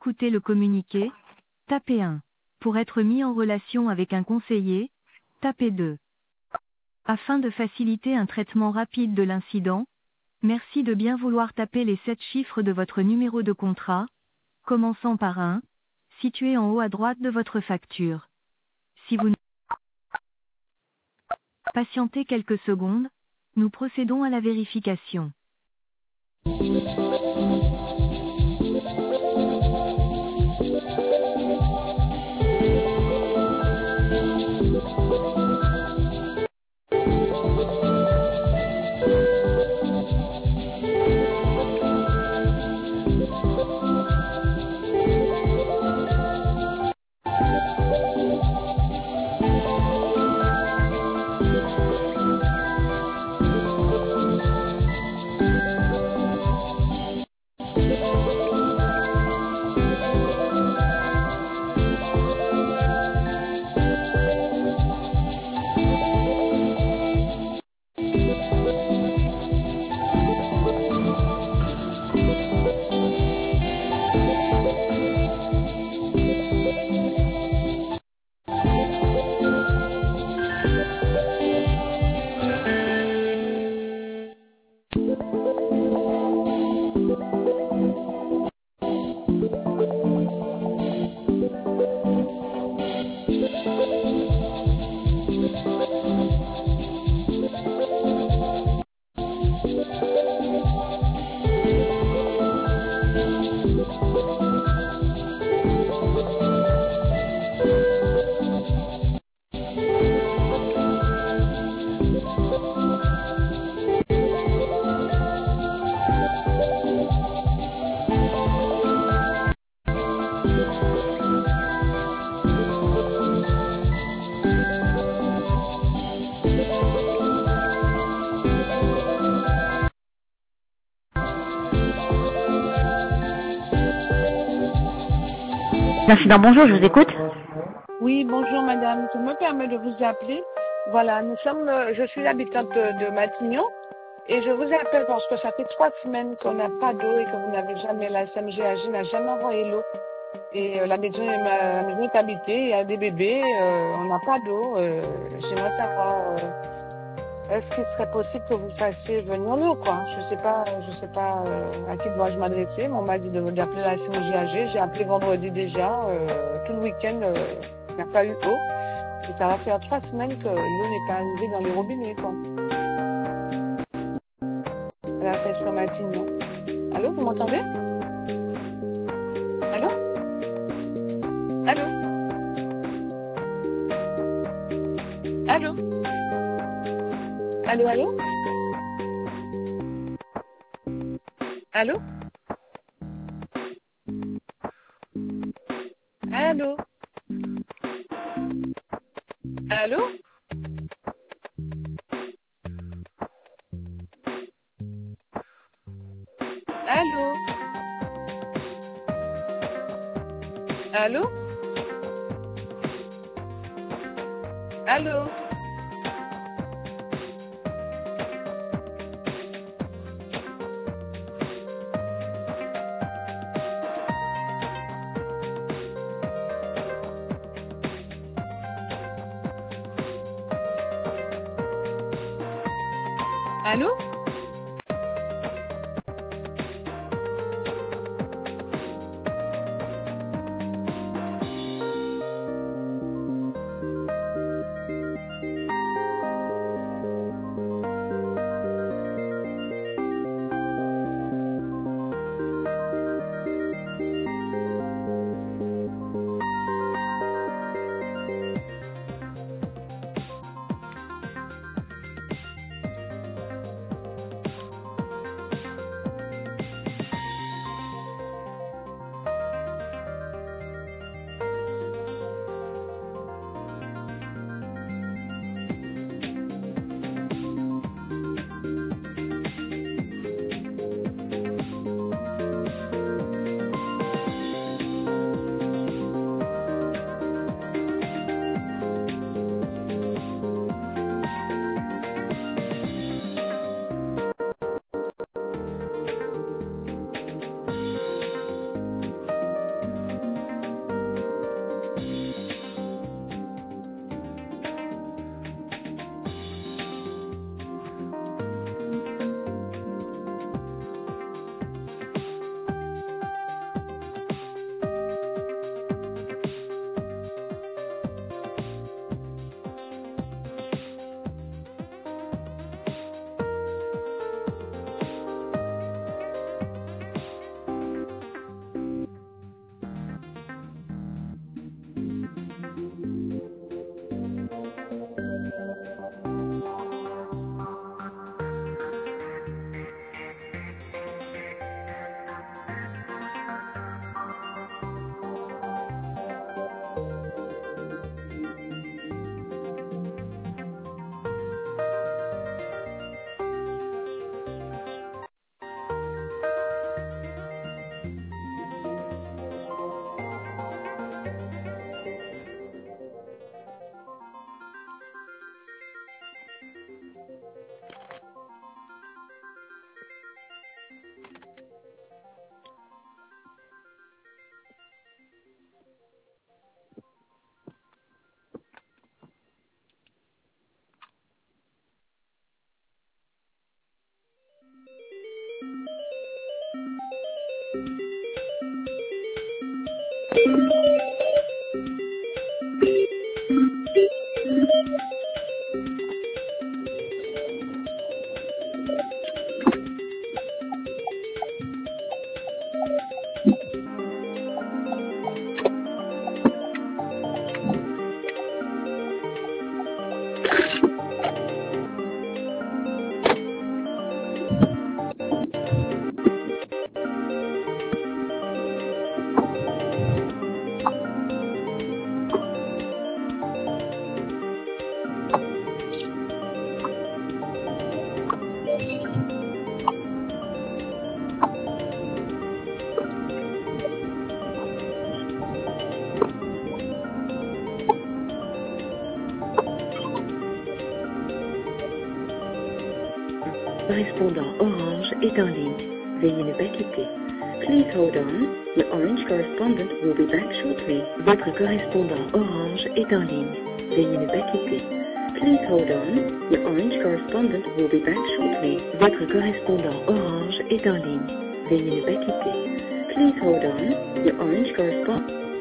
écouter le communiqué, tapez 1. Pour être mis en relation avec un conseiller, tapez 2. Afin de faciliter un traitement rapide de l'incident, merci de bien vouloir taper les 7 chiffres de votre numéro de contrat, commençant par 1, situé en haut à droite de votre facture. Si vous patientez quelques secondes, nous procédons à la vérification. L'incident, bonjour, je vous écoute. Oui, bonjour madame, je me permets de vous appeler. Voilà, je suis l'habitante de Matignon et je vous appelle parce que ça fait 3 semaines qu'on n'a pas d'eau et que vous n'avez jamais, la SMGAG n'a jamais envoyé l'eau. Et la maison est habitée, il y a des bébés, on n'a pas d'eau. J'aimerais savoir, est-ce qu'il serait possible que vous fassiez venir l'eau, quoi? Je sais pas à qui dois-je m'adresser. On m'a dit d'appeler la SMGAG. J'ai appelé vendredi déjà, tout le week-end, il n'y a pas eu eau. Et ça va faire 3 semaines que l'eau n'est pas arrivée dans les robinets, quoi. À la pêche sur Matignon. Allô, vous m'entendez? Allô? Allô? Allô? Allô, allô? Allô? Allô? Allô? Allô? Allô? Allô? Allô? Correspondant orange est en ligne. Veuillez ne pas quitter. Please hold on. Your orange correspondent will be back shortly. Votre correspondant orange est en ligne. Veuillez ne pas quitter. Please hold on. Your orange correspondent will be back shortly. Votre correspondant orange est en ligne. Veuillez ne pas quitter. Please hold on. Your orange correspondent